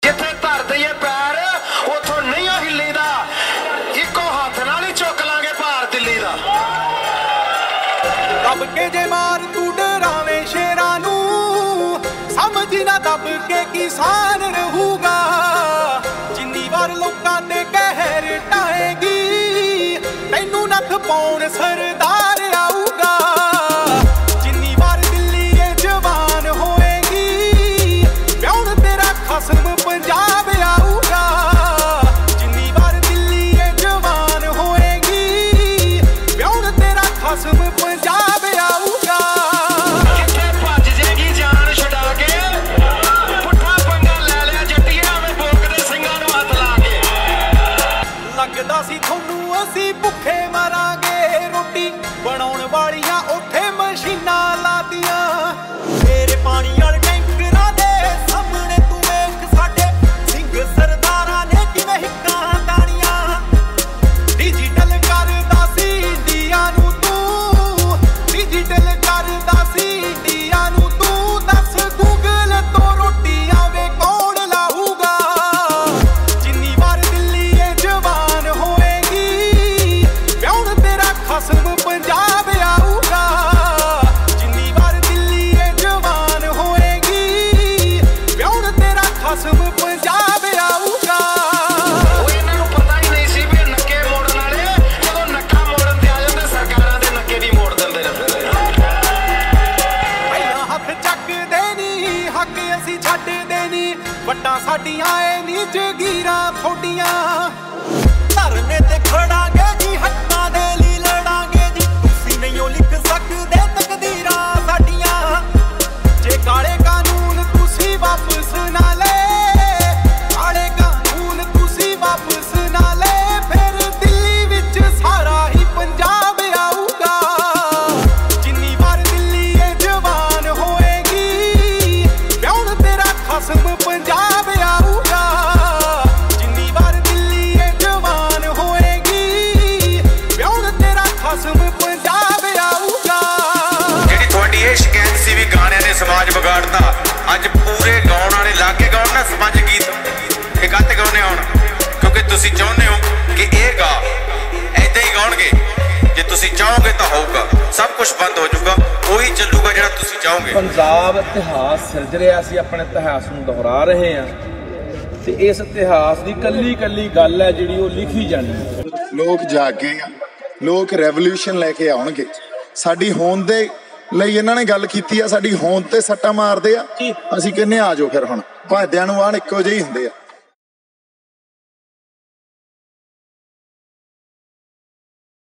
जिथे धर दईए पैर उथों नहीं हिली दा, इको हाथ नाल ही चुक लांगे भार दिल्ली दा। दब के जे मार तू डरावे शेरां नूं, समझ ना दब के किसान रहूगा। जिन्नी वार लोकां ते कहर ढाएगी, तैनू नथ पाउण सरदार आऊगा। जिन्नी वार दिल्ली ये जवान होएगी, ब्याहुण तेरा खसम पंजाब आऊगा। जिन्नी वार दिल्ली ये जवान होएगी, ब्याहुण तेरा खसम पंजाब आऊगा। किथे भज जाएगी जान छुड़ा के, पुट्ठा पंगा लै लिया जट्टियां में बोकदे ਸਿੰਘਾਂ ਨੂੰ हथ ला के। लगदा सी थोनू असीं भुखे मरांगे, रोटी बनाउण वालियां उत्थे मशीनां लादियां। तेरे पानी वाले टैंकरां दे सामणे तू वेख साडे सिंह सरदारां ने किवें हिक्कां ताणीਆਂ। डिजिटल करदा सी इंडिया नूं तूं, डिजिटल करदा सी इंडिया नूं तूं। दस गूगल तो रोटियां वे कौन लाऊगा। जिन्नी वार दिल्ली ये जवान होएगी, ब्याहुण तेरा खसम पंजाब आऊगा। जिन्नी वार दिल्ली ये जवान होएगी, ब्याहुण तेरा खसम पंजाब आऊगा। ਉਹ ਇਹਨਾਂ ਨੂੰ ਪਤਾ ਹੀ ਨਹੀਂ ਸੀ ਵੀ ਨੱਕੇ ਮੋੜਨ ਵਾਲੇ ਜਦੋਂ ਨੱਕਾ ਮੋੜਨ ਤੇ ਆ ਜਾਂਦੇ ਸਰਕਾਰਾਂ ਦੇ ਨੱਕੇ ਵੀ ਮੋੜ ਦਿੰਦੇ ਨੇ ਫਿਰ। ਪਹਿਲਾਂ ਹੱਥ ਚੱਕਦੇ ਨੀ, ਹੱਕ ਅਸੀਂ ਛੱਡਦੇ ਨੀ। ਵੱਟਾਂ ਸਾਡੀਆਂ ਏ ਨੀ ਜਗੀਰਾਂ ਥੋਡੀਆਂ। ਧਰਨੇ ਤੇ ਖੜਾਂਗੇ ਜੀ, ਹੱਕਾਂ ਦੇ ਲਈ ਲੜਾਂਗੇ ਜੀ। ਤੁਸੀਂ ਨਹੀਂ ਓ ਲਿਖ ਸਕਦੇ ਤਕਦੀਰਾਂ ਸਾਡੀਆਂ। ਜੇ ਕਾਲੇ ਕਾਨੂੰਨ ਤੁਸੀਂ ਵਾਪਸ ਨਾ ਲਏ, ਕਾਲੇ ਕਾਨੂੰਨ ਤੁਸੀਂ ਵਾਪਸ ਨਾ ਲਏ, ਫਿਰ ਦਿੱਲੀ ਵਿੱਚ ਸਾਰਾ ਹੀ ਪੰਜਾਬ ਆਊਗਾ। ਜਿੰਨੀ ਵਾਰ ਦਿੱਲੀ ਇਹ ਜਵਾਨ ਹੋਏਗੀ, ब्याहुण तेरा खसम पंजाब आऊगा। जिन्नी वार दिल्ली ये जवान होएगी, ब्याहुण तेरा खसम पंजाब आऊगा। ਜਿਹੜੀ ਤੁਹਾਡੀ ਇਹ ਸ਼ਿਕਾਇਤ ਸੀ ਵੀ ਗਾਣਿਆਂ ਨੇ ਸਮਾਜ ਵਿਗਾੜਤਾ, ਅੱਜ ਪੂਰੇ ਗਾਉਣ ਵਾਲੇ ਲਾਗੇ ਗਾਉਣ ਨਾ ਸਮਾਜ ਗੀਤ ਇਹ ਗੱਤ ਗਾਉਣੇ ਆਉਣ, ਕਿਉਂਕਿ ਤੁਸੀਂ ਚਾਹੁੰਦੇ ਹੋ ਕਿ ਇਹ ਗਾ ਐਦਾਂ ਹੀ ਗਾਉਣਗੇ। ਜੇ ਤੁਸੀਂ ਚਾਹੋਗੇ ਤਾਂ ਹੋਊਗਾ, ਸਭ ਕੁਝ ਬੰਦ ਹੋ ਜਾਊਗਾ, ਉਹੀ ਚੱਲੂਗਾ ਜਿਹੜਾ ਤੁਸੀਂ ਚਾਹੋਗੇ। ਪੰਜਾਬ ਇਤਿਹਾਸ ਸਿਰਜ ਰਿਹਾ, ਅਸੀਂ ਆਪਣੇ ਇਤਿਹਾਸ ਨੂੰ ਦੁਹਰਾ ਰਹੇ ਹਾਂ ਤੇ ਇਸ ਇਤਿਹਾਸ ਦੀ ਕੱਲੀ ਕੱਲੀ ਗੱਲ ਹੈ ਜਿਹੜੀ ਉਹ ਲਿਖੀ ਜਾਣੀ ਹੈ। ਲੋਕ ਜਾਗੇ ਆ, ਲੋਕ ਰੈਵੋਲੂਸ਼ਨ ਲੈ ਕੇ ਆਉਣਗੇ। ਸਾਡੀ ਹੋਂਦ ਦੇ ਲਈ ਇਹਨਾਂ ਨੇ ਗੱਲ ਕੀਤੀ ਆ, ਸਾਡੀ ਹੋਂਦ ਤੇ ਸੱਟਾਂ ਮਾਰਦੇ ਆ। ਅਸੀਂ ਕਹਿੰਨੇ ਆ ਜਾਓ ਫਿਰ ਹੁਣ, ਭਾਦਿਆਂ ਨੂੰ ਆਣ ਇੱਕੋ ਜਿਹੇ ਹੀ ਹੁੰਦੇ ਆ।